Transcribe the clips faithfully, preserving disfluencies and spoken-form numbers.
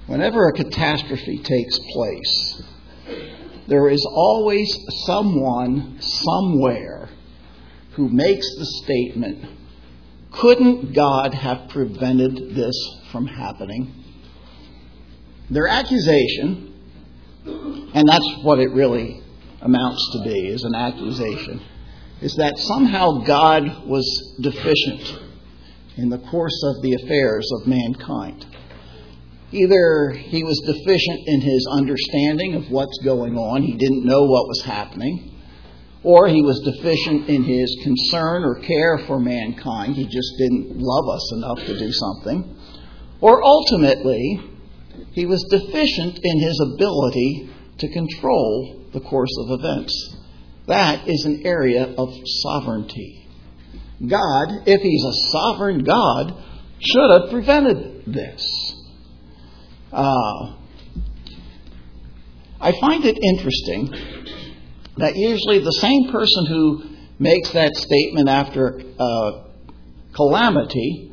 Whenever a catastrophe takes place, there is always someone somewhere who makes the statement, couldn't God have prevented this from happening? Their accusation, and that's what it really amounts to be, is an accusation, is that somehow God was deficient in the course of the affairs of mankind. Either he was deficient in his understanding of what's going on, he didn't know what was happening, or he was deficient in his concern or care for mankind, he just didn't love us enough to do something, or ultimately, he was deficient in his ability to control the course of events. That is an area of sovereignty. God, if he's a sovereign God, should have prevented this. Uh, I find it interesting that usually the same person who makes that statement after uh, calamity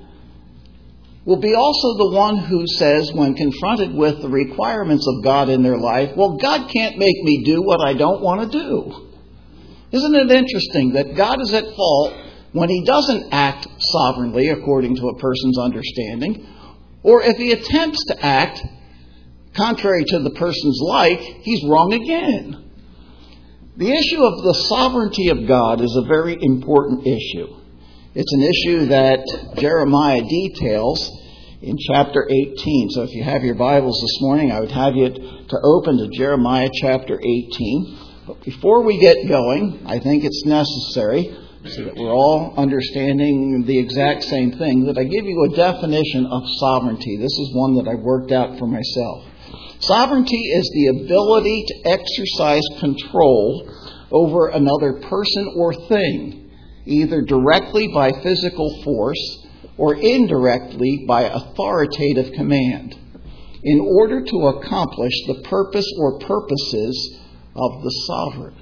will be also the one who says, when confronted with the requirements of God in their life, well, God can't make me do what I don't want to do. Isn't it interesting that God is at fault when he doesn't act sovereignly according to a person's understanding, or if he attempts to act contrary to the person's like, he's wrong again. The issue of the sovereignty of God is a very important issue. It's an issue that Jeremiah details in chapter eighteen. So if you have your Bibles this morning, I would have you to open to Jeremiah chapter eighteen. But before we get going, I think it's necessary, so that we're all understanding the exact same thing, that I give you a definition of sovereignty. This is one that I worked out for myself. Sovereignty is the ability to exercise control over another person or thing, either directly by physical force or indirectly by authoritative command, in order to accomplish the purpose or purposes of the sovereign.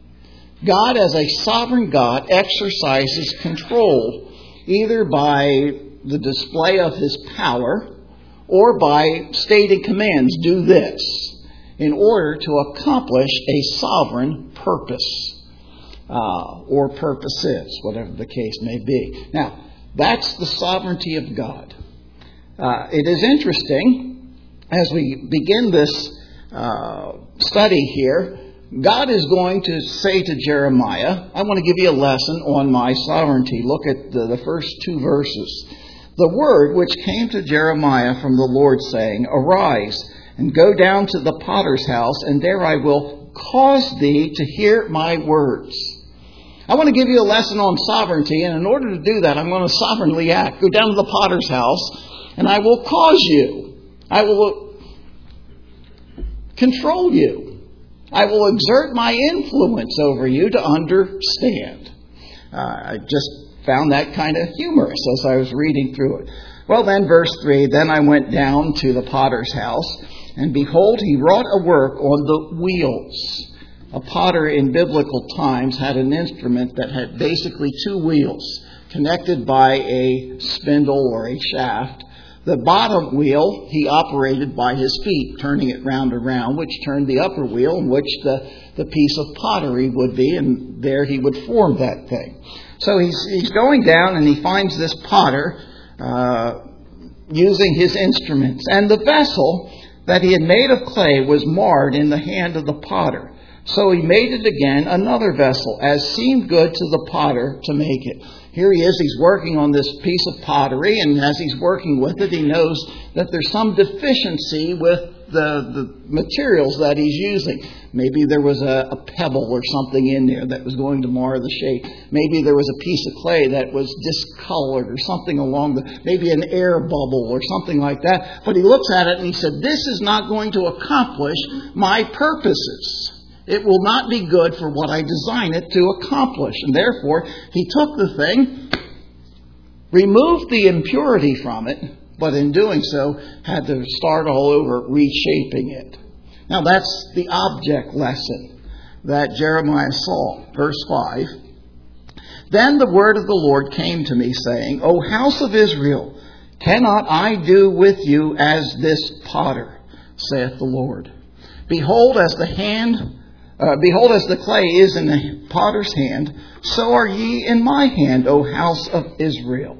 God, as a sovereign God, exercises control either by the display of his power or by stating commands, do this, in order to accomplish a sovereign purpose, uh, or purposes, whatever the case may be. Now, that's the sovereignty of God. Uh, it is interesting, as we begin this uh, study here, God is going to say to Jeremiah, I want to give you a lesson on my sovereignty. Look at the, the first two verses. The word which came to Jeremiah from the Lord, saying, arise and go down to the potter's house, and there I will cause thee to hear my words. I want to give you a lesson on sovereignty, and in order to do that, I'm going to sovereignly act. Go down to the potter's house, and I will cause you. I will control you. I will exert my influence over you to understand. Uh, I just found that kind of humorous as I was reading through it. Well then, verse three, then I went down to the potter's house, and behold, he wrought a work on the wheels. A potter in biblical times had an instrument that had basically two wheels connected by a spindle or a shaft. The bottom wheel he operated by his feet, turning it round and round, which turned the upper wheel in which the, the piece of pottery would be, and there he would form that thing. So he's, he's going down and he finds this potter uh, using his instruments. And the vessel that he had made of clay was marred in the hand of the potter. So he made it again another vessel, as seemed good to the potter to make it. Here he is, he's working on this piece of pottery, and as he's working with it, he knows that there's some deficiency with the, the materials that he's using. Maybe there was a, a pebble or something in there that was going to mar the shape. Maybe there was a piece of clay that was discolored or something along the, maybe an air bubble or something like that. But he looks at it and he said, this is not going to accomplish my purposes. It will not be good for what I design it to accomplish. And therefore, he took the thing, removed the impurity from it, but in doing so, had to start all over reshaping it. Now that's the object lesson that Jeremiah saw. Verse five. Then the word of the Lord came to me, saying, O house of Israel, cannot I do with you as this potter? saith the Lord. Behold, as the hand, uh, behold, as the clay is in the potter's hand, so are ye in my hand, O house of Israel.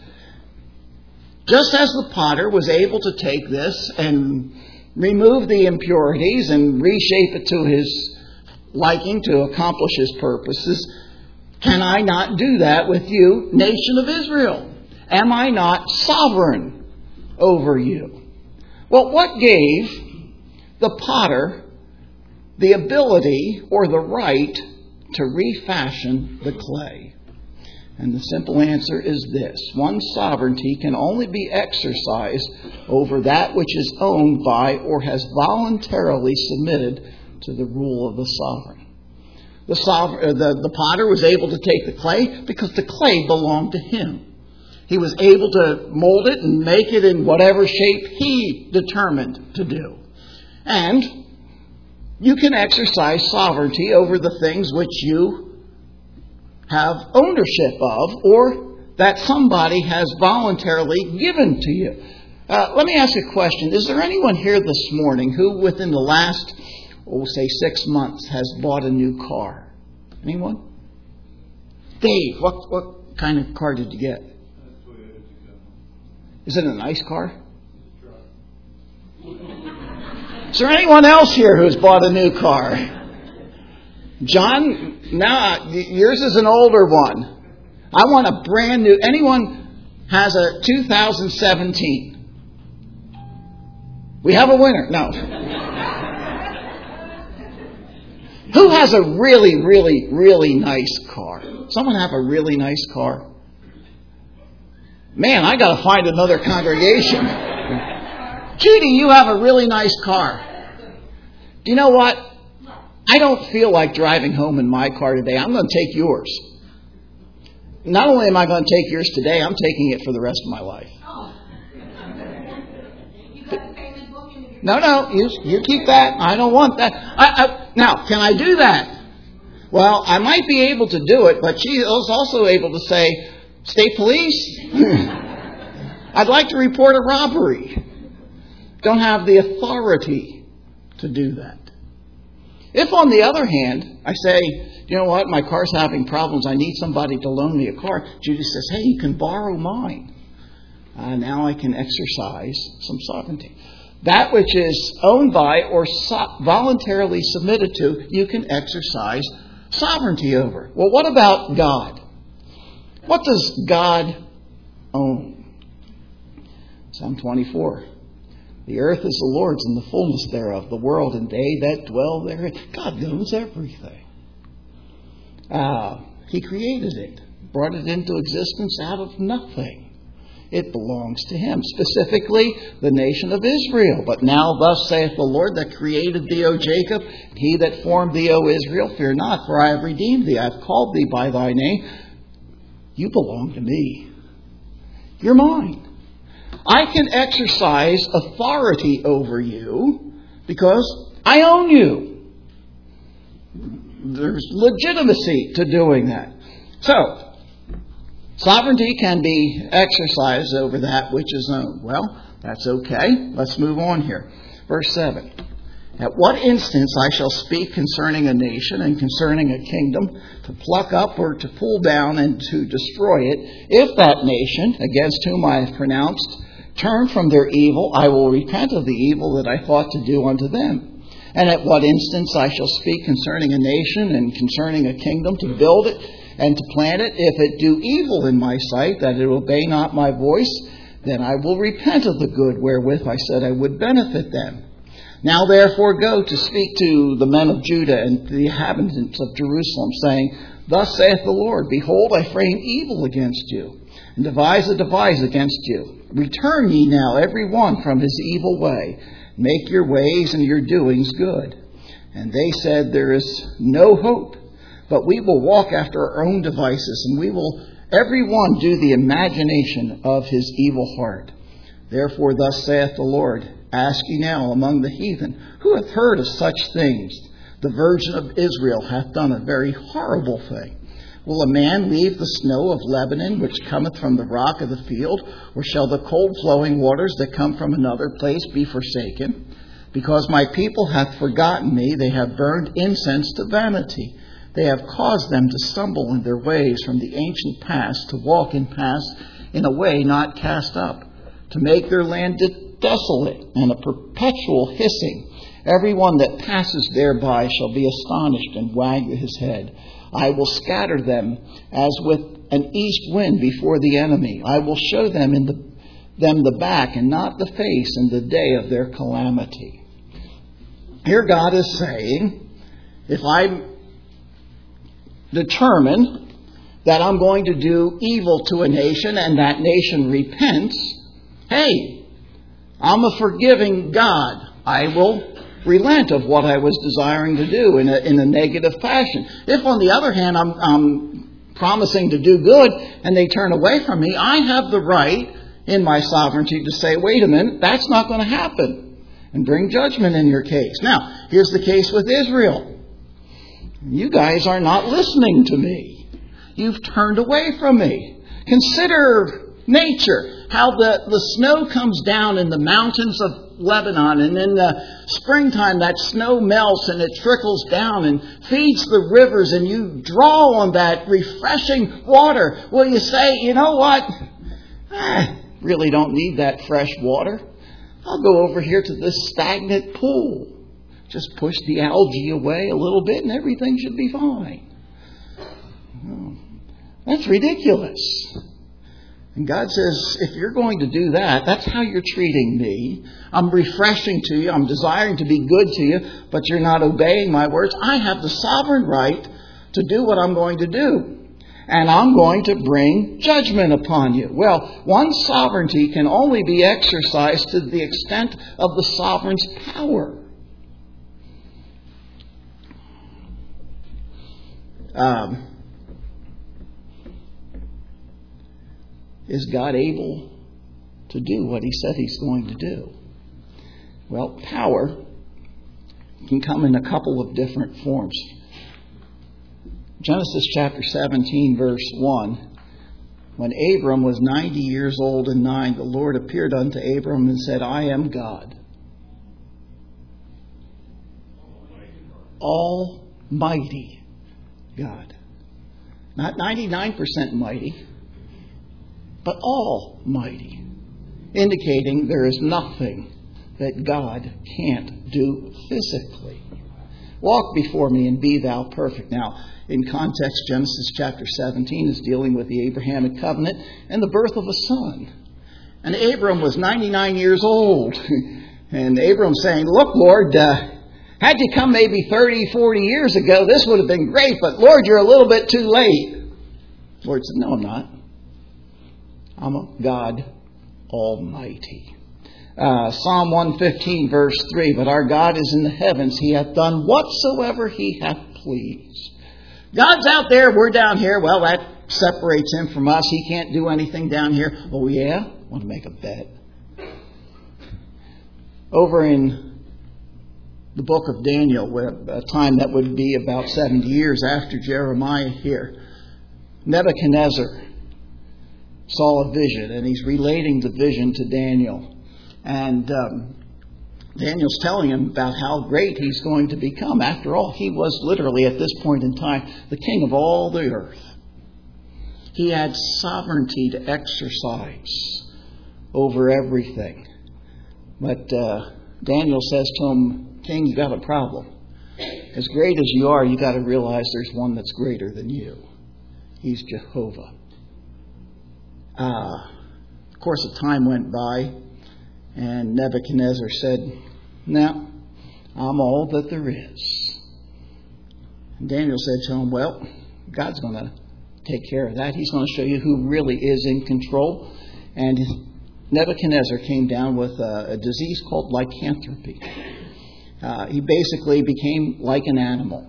Just as the potter was able to take this and remove the impurities and reshape it to his liking to accomplish his purposes, can I not do that with you, nation of Israel? Am I not sovereign over you? Well, what gave the potter the ability or the right to refashion the clay? And the simple answer is this. One's sovereignty can only be exercised over that which is owned by or has voluntarily submitted to the rule of the sovereign. The, sovereign, the, the potter was able to take the clay because the clay belonged to him. He was able to mold it and make it in whatever shape he determined to do. And you can exercise sovereignty over the things which you have ownership of or that somebody has voluntarily given to you. Uh, let me ask you a question. Is there anyone here this morning who within the last, oh, say six months has bought a new car? Anyone? Dave, what, what kind of car did you get? Is it a nice car? Is there anyone else here who's bought a new car? John, now yours is an older one. I want a brand new. Anyone has a two thousand seventeen? We have a winner. No. Who has a really, really, really nice car? Someone have a really nice car? Man, I got to find another congregation. Judy, you have a really nice car. Do you know what? I don't feel like driving home in my car today. I'm going to take yours. Not only am I going to take yours today, I'm taking it for the rest of my life. No, no, you, you keep that. I don't want that. I, I, now, can I do that? Well, I might be able to do it, but she is also able to say, State Police, I'd like to report a robbery. Don't have the authority to do that. If, on the other hand, I say, you know what, my car's having problems, I need somebody to loan me a car, Judy says, hey, you can borrow mine. Uh, now I can exercise some sovereignty. That which is owned by or so- voluntarily submitted to, you can exercise sovereignty over. Well, what about God? What does God own? Psalm twenty-four. The earth is the Lord's and the fullness thereof, the world and they that dwell therein. God owns everything. Uh, he created it, brought it into existence out of nothing. It belongs to Him, specifically the nation of Israel. But now thus saith the Lord that created thee, O Jacob, He that formed thee, O Israel, fear not, for I have redeemed thee. I have called thee by thy name. You belong to me. You're mine. I can exercise authority over you because I own you. There's legitimacy to doing that. So, sovereignty can be exercised over that which is owned. Well, that's okay. Let's move on here. Verse seven. At what instance I shall speak concerning a nation and concerning a kingdom, to pluck up or to pull down and to destroy it, if that nation, against whom I have pronounced, turn from their evil, I will repent of the evil that I thought to do unto them. And at what instance I shall speak concerning a nation and concerning a kingdom, to build it and to plant it, if it do evil in my sight, that it obey not my voice, then I will repent of the good wherewith I said I would benefit them. Now therefore go to speak to the men of Judah and to the inhabitants of Jerusalem, saying, Thus saith the Lord, Behold, I frame evil against you, and devise a device against you. Return ye now every one from his evil way, make your ways and your doings good. And they said, There is no hope, but we will walk after our own devices, and we will every one do the imagination of his evil heart. Therefore thus saith the Lord, Ask ye now among the heathen, who hath heard of such things? The Virgin of Israel hath done a very horrible thing. Will a man leave the snow of Lebanon, which cometh from the rock of the field? Or shall the cold flowing waters that come from another place be forsaken? Because my people hath forgotten me, they have burned incense to vanity. They have caused them to stumble in their ways from the ancient past, to walk in past in a way not cast up, to make their land desolate and a perpetual hissing. Every one that passes thereby shall be astonished and wag his head. I will scatter them as with an east wind before the enemy. I will show them in the, them the back and not the face in the day of their calamity. Here God is saying, if I determine that I'm going to do evil to a nation and that nation repents, hey, I'm a forgiving God. I will relent of what I was desiring to do in a, in a negative fashion. If, on the other hand, I'm, I'm promising to do good and they turn away from me, I have the right in my sovereignty to say, wait a minute, that's not going to happen, and bring judgment in your case. Now, here's the case with Israel. You guys are not listening to me. You've turned away from me. Consider nature, how the, the snow comes down in the mountains of Lebanon, and in the springtime that snow melts and it trickles down and feeds the rivers, and you draw on that refreshing water. Well, you say, you know what? I really don't need that fresh water. I'll go over here to this stagnant pool. Just push the algae away a little bit and everything should be fine. Oh, that's ridiculous. And God says, if you're going to do that, that's how you're treating me. I'm refreshing to you. I'm desiring to be good to you, but you're not obeying my words. I have the sovereign right to do what I'm going to do. And I'm going to bring judgment upon you. Well, one's sovereignty can only be exercised to the extent of the sovereign's power. Um, is God able to do what He said He's going to do? Well, power can come in a couple of different forms. Genesis chapter seventeen, verse one. When Abram was ninety years old and nine, the Lord appeared unto Abram and said, I am God, Almighty God. Not ninety-nine percent mighty, but almighty. Indicating there is nothing that God can't do physically. Walk before me and be thou perfect. Now, in context, Genesis chapter seventeen is dealing with the Abrahamic covenant and the birth of a son. And Abram was ninety-nine years old. And Abram saying, look, Lord, uh, had you come maybe thirty, forty years ago, this would have been great. But Lord, you're a little bit too late. The Lord said, no, I'm not. I'm a God Almighty. Uh, Psalm one fifteen, verse three. But our God is in the heavens. He hath done whatsoever He hath pleased. God's out there, we're down here. Well, that separates Him from us. He can't do anything down here. Oh, yeah? Want to make a bet? Over in the book of Daniel, where a time that would be about seventy years after Jeremiah here, Nebuchadnezzar saw a vision, and he's relating the vision to Daniel. And um, Daniel's telling him about how great he's going to become. After all, he was literally at this point in time the king of all the earth. He had sovereignty to exercise over everything. But uh, Daniel says to him, King, you got a problem. As great as you are, you got to realize there's one that's greater than you. He's Jehovah. Uh, of course, a time went by, and Nebuchadnezzar said, no, I'm all that there is. And Daniel said to him, well, God's going to take care of that. He's going to show you who really is in control. And Nebuchadnezzar came down with a, a disease called lycanthropy. Uh, he basically became like an animal.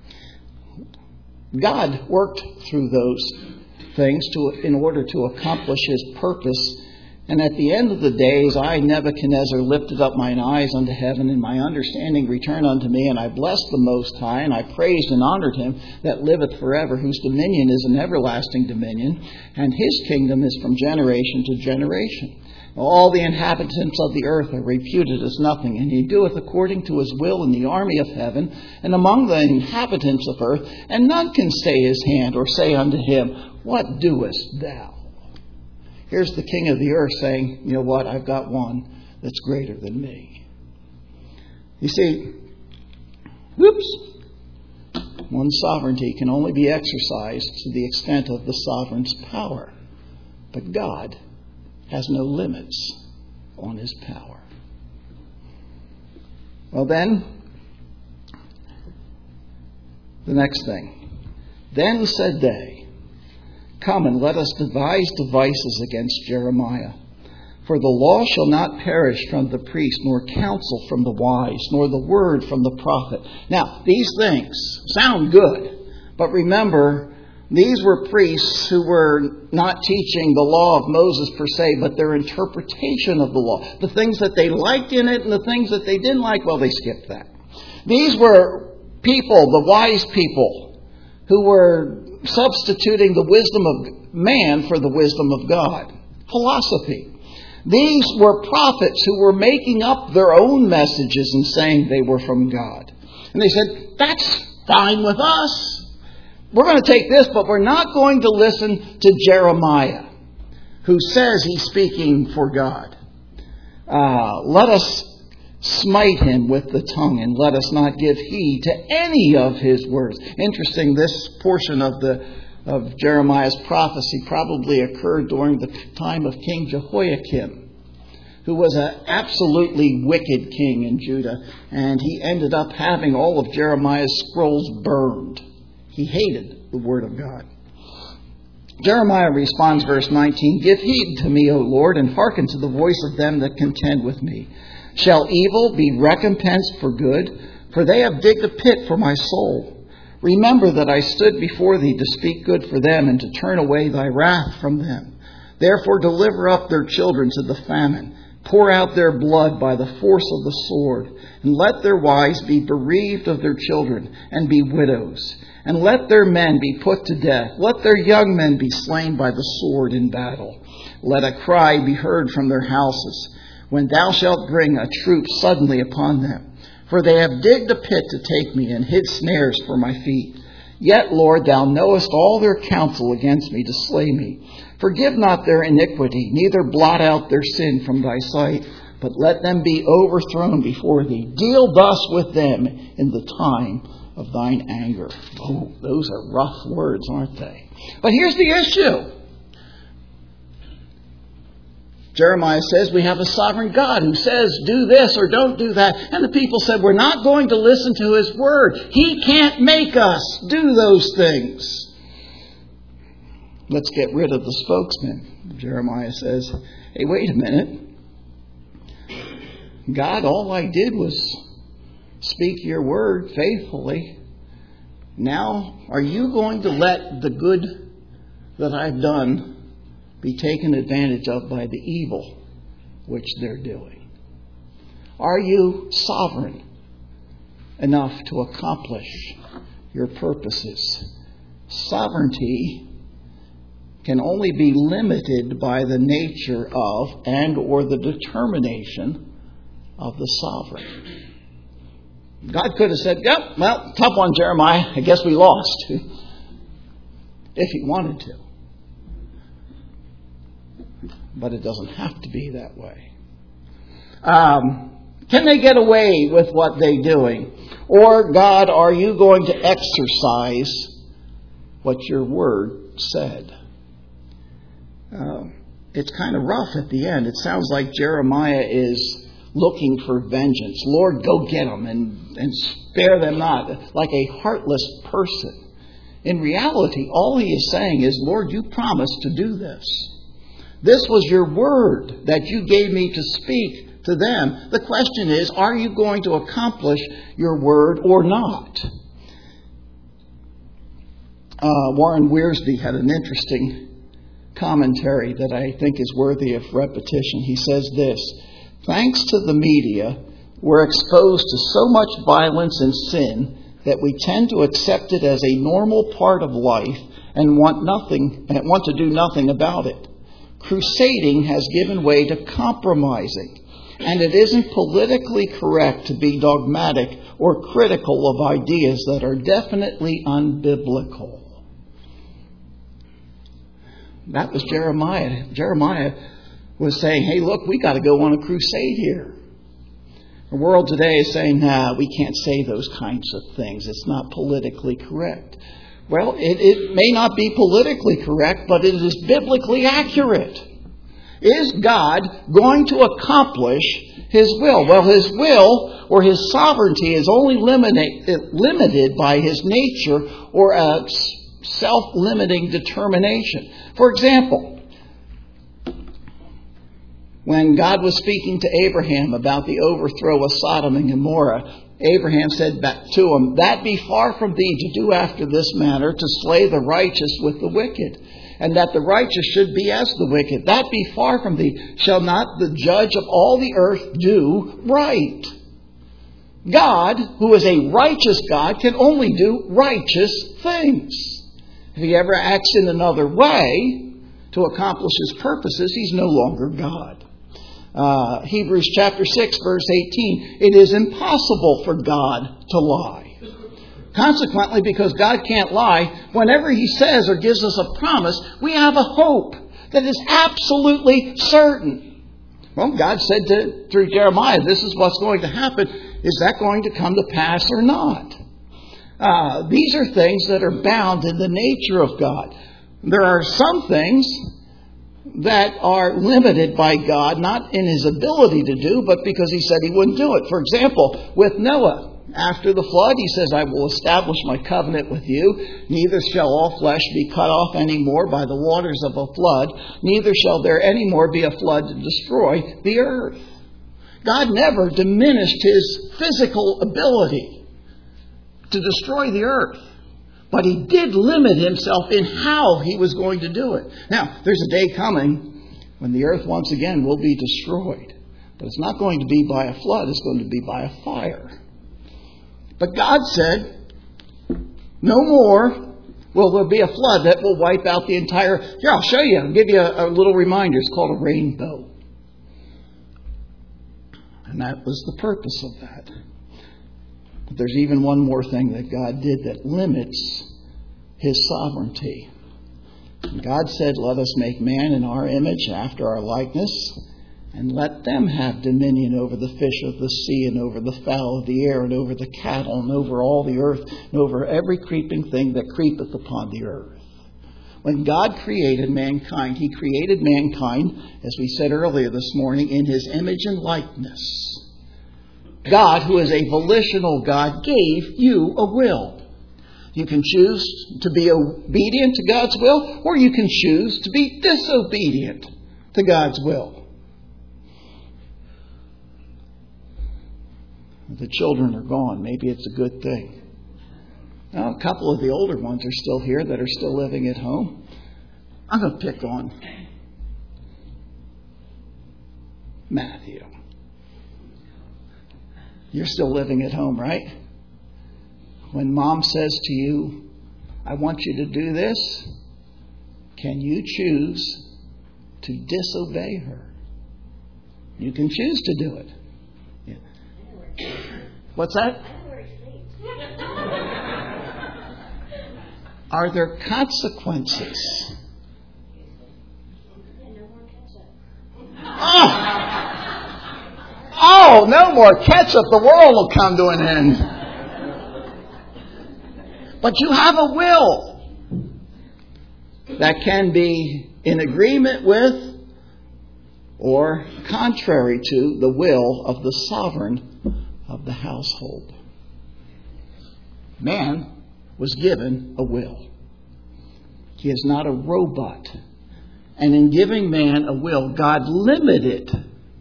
God worked through those things to in order to accomplish His purpose. And at the end of the days, I, Nebuchadnezzar, lifted up mine eyes unto heaven, and my understanding returned unto me, and I blessed the Most High, and I praised and honored Him that liveth forever, whose dominion is an everlasting dominion, and His kingdom is from generation to generation. All the inhabitants of the earth are reputed as nothing, and he doeth according to his will in the army of heaven, and among the inhabitants of earth, and none can stay his hand, or say unto him, What doest thou? Here's the king of the earth saying, you know what, I've got one that's greater than me. You see, whoops, one's sovereignty can only be exercised to the extent of the sovereign's power. But God has no limits on his power. Well then, the next thing. Then said they, Come and let us devise devices against Jeremiah. For the law shall not perish from the priest, nor counsel from the wise, nor the word from the prophet. Now, these things sound good, but remember, these were priests who were not teaching the law of Moses per se, but their interpretation of the law. The things that they liked in it and the things that they didn't like, well, they skipped that. These were people, the wise people, who were substituting the wisdom of man for the wisdom of God. Philosophy. These were prophets who were making up their own messages and saying they were from God. And they said, that's fine with us. We're going to take this, but we're not going to listen to Jeremiah, who says he's speaking for God. Uh, let us smite him with the tongue, and let us not give heed to any of his words. Interesting, this portion of the of Jeremiah's prophecy probably occurred during the time of King Jehoiakim, who was an absolutely wicked king in Judah, and he ended up having all of Jeremiah's scrolls burned. He hated the word of God. Jeremiah responds, verse nineteen, Give heed to me, O Lord, and hearken to the voice of them that contend with me. Shall evil be recompensed for good? For they have digged a pit for my soul. Remember that I stood before thee to speak good for them, and to turn away thy wrath from them. Therefore deliver up their children to the famine. Pour out their blood by the force of the sword. And let their wives be bereaved of their children, and be widows. And let their men be put to death. Let their young men be slain by the sword in battle. Let a cry be heard from their houses, when thou shalt bring a troop suddenly upon them. For they have digged a pit to take me, and hid snares for my feet. Yet, Lord, thou knowest all their counsel against me to slay me. Forgive not their iniquity, neither blot out their sin from thy sight, but let them be overthrown before thee. Deal thus with them in the time of thine anger. Oh, those are rough words, aren't they? But here's the issue. Jeremiah says we have a sovereign God who says do this or don't do that. And the people said we're not going to listen to his word. He can't make us do those things. Let's get rid of the spokesman. Jeremiah says, hey, wait a minute. God, all I did was speak your word faithfully. Now, are you going to let the good that I've done be taken advantage of by the evil which they're doing? Are you sovereign enough to accomplish your purposes? Sovereignty can only be limited by the nature of and or the determination of the sovereign. God could have said, yep, well, tough one, Jeremiah. I guess we lost. If he wanted to. But it doesn't have to be that way. Um, can they get away with what they're doing? Or, God, are you going to exercise what your word said? Um, it's kind of rough at the end. It sounds like Jeremiah is looking for vengeance. Lord, go get them and, and spare them not. Like a heartless person. In reality, all he is saying is, Lord, you promised to do this. This was your word that you gave me to speak to them. The question is, are you going to accomplish your word or not? Uh, Warren Wiersbe had an interesting commentary that I think is worthy of repetition. He says this, thanks to the media, we're exposed to so much violence and sin that we tend to accept it as a normal part of life and want nothing and want to do nothing about it. crusading has given way to compromising. And it isn't politically correct to be dogmatic or critical of ideas that are definitely unbiblical. That was Jeremiah. Jeremiah was saying, hey, look, we got to go on a crusade here. The world today is saying, nah, we can't say those kinds of things. It's not politically correct. Well, it, it may not be politically correct, but it is biblically accurate. Is God going to accomplish His will? Well, His will or His sovereignty is only limited, limited by His nature or a self-limiting determination. For example, when God was speaking to Abraham about the overthrow of Sodom and Gomorrah, Abraham said back to him, "That be far from thee to do after this manner, to slay the righteous with the wicked, and that the righteous should be as the wicked. That be far from thee. Shall not the judge of all the earth do right?" God, who is a righteous God, can only do righteous things. If He ever acts in another way to accomplish His purposes, He's no longer God. Uh, Hebrews chapter six, verse eighteen, it is impossible for God to lie. Consequently, because God can't lie, whenever He says or gives us a promise, we have a hope that is absolutely certain. Well, God said to, through Jeremiah, this is what's going to happen. Is that going to come to pass or not? Uh, these are things that are bound in the nature of God. There are some things that are limited by God, not in His ability to do, but because He said He wouldn't do it. For example, with Noah, after the flood, He says, "I will establish my covenant with you. Neither shall all flesh be cut off any more by the waters of a flood. Neither shall there any more be a flood to destroy the earth." God never diminished His physical ability to destroy the earth. But He did limit Himself in how He was going to do it. Now, there's a day coming when the earth once again will be destroyed. But it's not going to be by a flood. It's going to be by a fire. But God said, no more will there be a flood that will wipe out the entire... Here, I'll show you. I'll give you a, a little reminder. It's called a rainbow. And that was the purpose of that. But there's even one more thing that God did that limits His sovereignty. God said, "Let us make man in our image, after our likeness, and let them have dominion over the fish of the sea, and over the fowl of the air, and over the cattle, and over all the earth, and over every creeping thing that creepeth upon the earth." When God created mankind, He created mankind, as we said earlier this morning, in His image and likeness. God, who is a volitional God, gave you a will. You can choose to be obedient to God's will, or you can choose to be disobedient to God's will. The children are gone. Maybe it's a good thing. Now, a couple of the older ones are still here that are still living at home. I'm going to pick on Matthew. You're still living at home, right? When Mom says to you, "I want you to do this," can you choose to disobey her? You can choose to do it. Yeah. What's that? Are there consequences? Oh! Oh, no more ketchup. The world will come to an end. But you have a will that can be in agreement with or contrary to the will of the sovereign of the household. Man was given a will. He is not a robot. And in giving man a will, God limited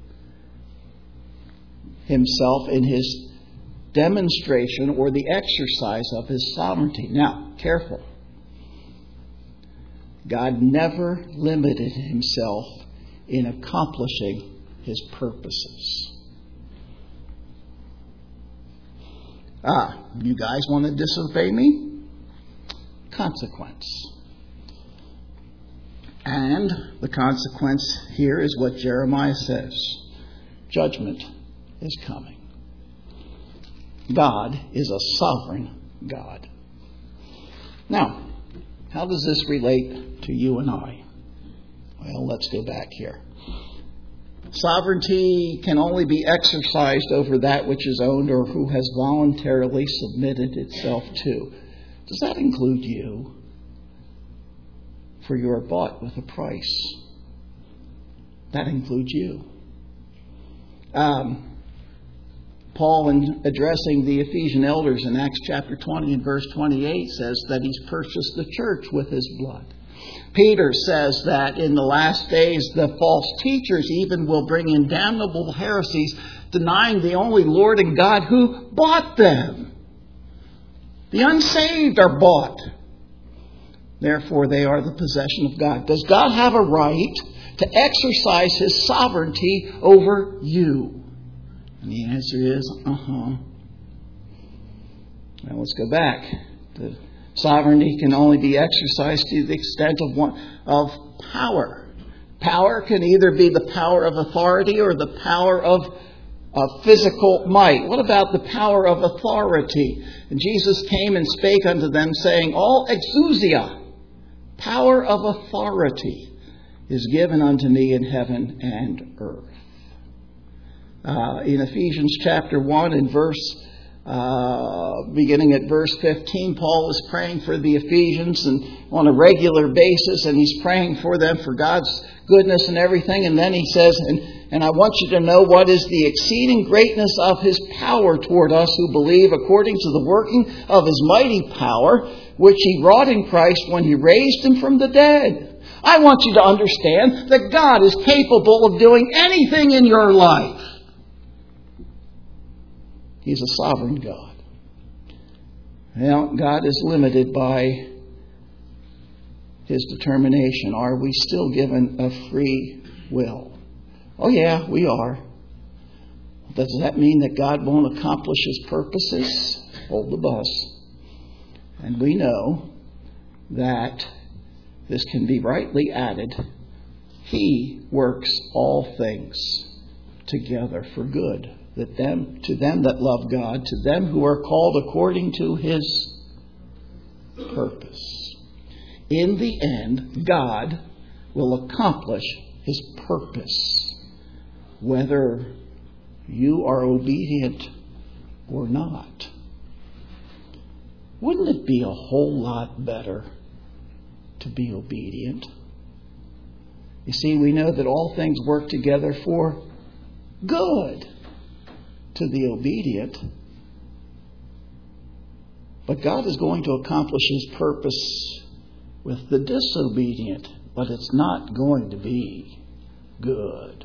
Himself in His demonstration or the exercise of His sovereignty. Now, careful. God never limited Himself in accomplishing His purposes. Ah, you guys want to disobey me? Consequence. And the consequence here is what Jeremiah says. Judgment is coming. God is a sovereign God. Now, how does this relate to you and I? Well, let's go back here. Sovereignty can only be exercised over that which is owned or who has voluntarily submitted itself to. Does that include you? For you are bought with a price. That includes you. Um, Paul, in addressing the Ephesian elders in Acts chapter twenty and verse twenty-eight, says that he's purchased the church with his blood. Peter says that in the last days the false teachers even will bring in damnable heresies, denying the only Lord and God who bought them. The unsaved are bought. Therefore, they are the possession of God. Does God have a right to exercise His sovereignty over you? And the answer is, uh-huh. Now let's go back. The sovereignty can only be exercised to the extent of one, of power. Power can either be the power of authority or the power of, of physical might. What about the power of authority? And Jesus came and spake unto them, saying, all exousia, power of authority, is given unto me in heaven and earth. Uh, in Ephesians chapter one and verse, uh, beginning at verse fifteen, Paul is praying for the Ephesians and on a regular basis, and he's praying for them for God's goodness and everything. And then he says, and, and I want you to know what is the exceeding greatness of His power toward us who believe, according to the working of His mighty power, which He wrought in Christ when He raised Him from the dead. I want you to understand that God is capable of doing anything in your life. He's a sovereign God. Now, God is limited by His determination. Are we still given a free will? Oh yeah, we are. Does that mean that God won't accomplish His purposes? Hold the bus. And we know that this can be rightly added. He works all things together for good. That them, to them that love God, to them who are called according to His purpose. In the end, God will accomplish His purpose, whether you are obedient or not. Wouldn't it be a whole lot better to be obedient? You see, we know that all things work together for good to the obedient. But God is going to accomplish His purpose with the disobedient, but it's not going to be good.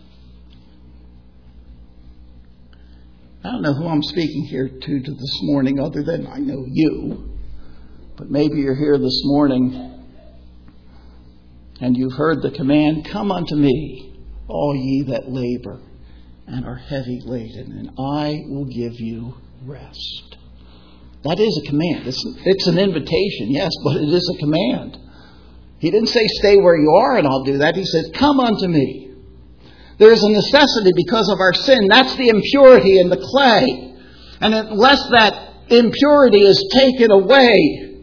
I don't know who I'm speaking here to, to this morning other than I know you. But maybe you're here this morning and you've heard the command, come unto me, all ye that labor and are heavy laden, and I will give you rest. That is a command. It's, it's an invitation, yes, but it is a command. He didn't say stay where you are and I'll do that. He said, come unto me. There is a necessity because of our sin. That's the impurity in the clay. And unless that impurity is taken away,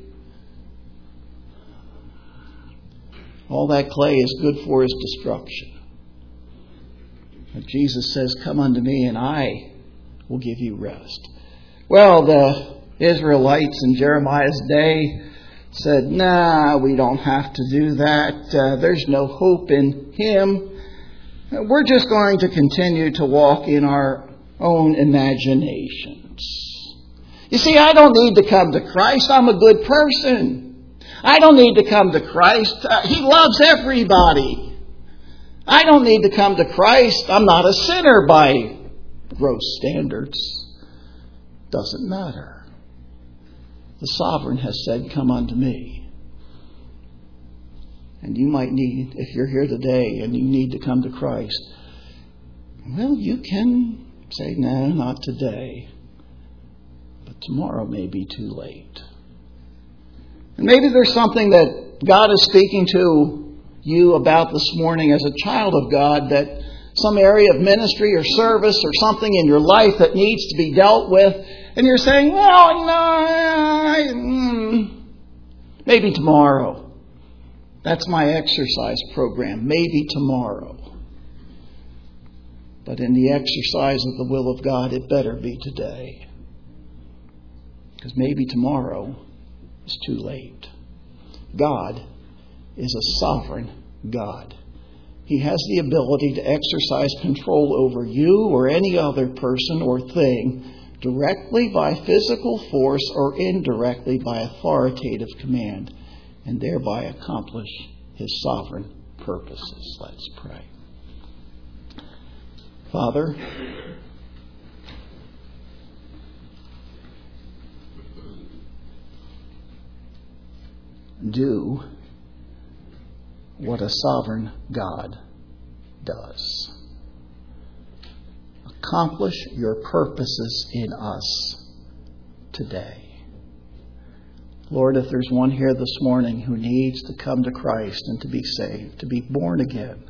all that clay is good for His destruction. But Jesus says, come unto me and I will give you rest. Well, the Israelites in Jeremiah's day said, nah, we don't have to do that. Uh, there's no hope in Him. We're just going to continue to walk in our own imaginations. You see, I don't need to come to Christ. I'm a good person. I don't need to come to Christ. Uh, he loves everybody. I don't need to come to Christ. I'm not a sinner by gross standards. Doesn't matter. The sovereign has said, come unto me. And you might need, if you're here today and you need to come to Christ, well, you can say, no, not today. But tomorrow may be too late. And maybe there's something that God is speaking to you about this morning as a child of God, that some area of ministry or service or something in your life that needs to be dealt with, and you're saying, well, no, I, mm, maybe tomorrow. That's my exercise program. Maybe tomorrow. But in the exercise of the will of God, it better be today. Because maybe tomorrow is too late. God is a sovereign God. He has the ability to exercise control over you or any other person or thing directly by physical force or indirectly by authoritative command, and thereby accomplish His sovereign purposes. Let's pray. Father, do what a sovereign God does. Accomplish your purposes in us today. Lord, if there's one here this morning who needs to come to Christ and to be saved, to be born again,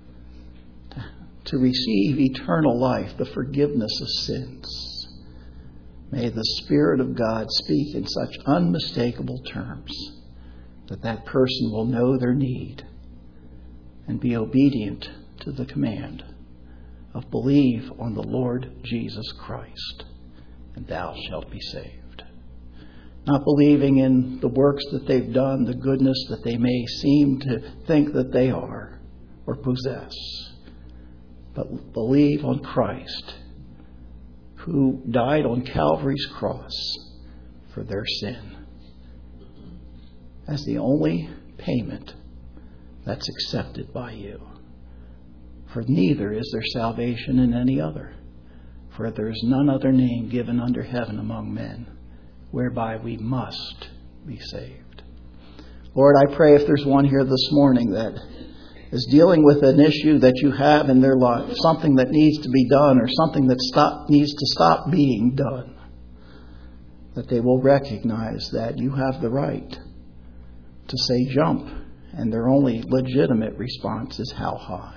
to receive eternal life, the forgiveness of sins, may the Spirit of God speak in such unmistakable terms that that person will know their need and be obedient to the command of believe on the Lord Jesus Christ, and thou shalt be saved. Not believing in the works that they've done, the goodness that they may seem to think that they are or possess, but believe on Christ, who died on Calvary's cross for their sin, as the only payment that's accepted by you. For neither is there salvation in any other. For there is none other name given under heaven among men, whereby we must be saved. Lord, I pray if there's one here this morning that is dealing with an issue that you have in their life, something that needs to be done or something that stop, needs to stop being done, that they will recognize that you have the right to say jump, and their only legitimate response is how high.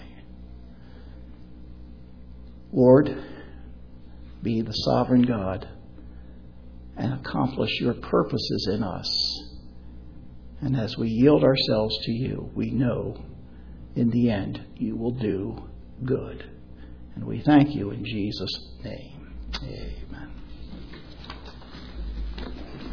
Lord, be the sovereign God and accomplish your purposes in us. And as we yield ourselves to you, we know in the end you will do good. And we thank you in Jesus' name. Amen.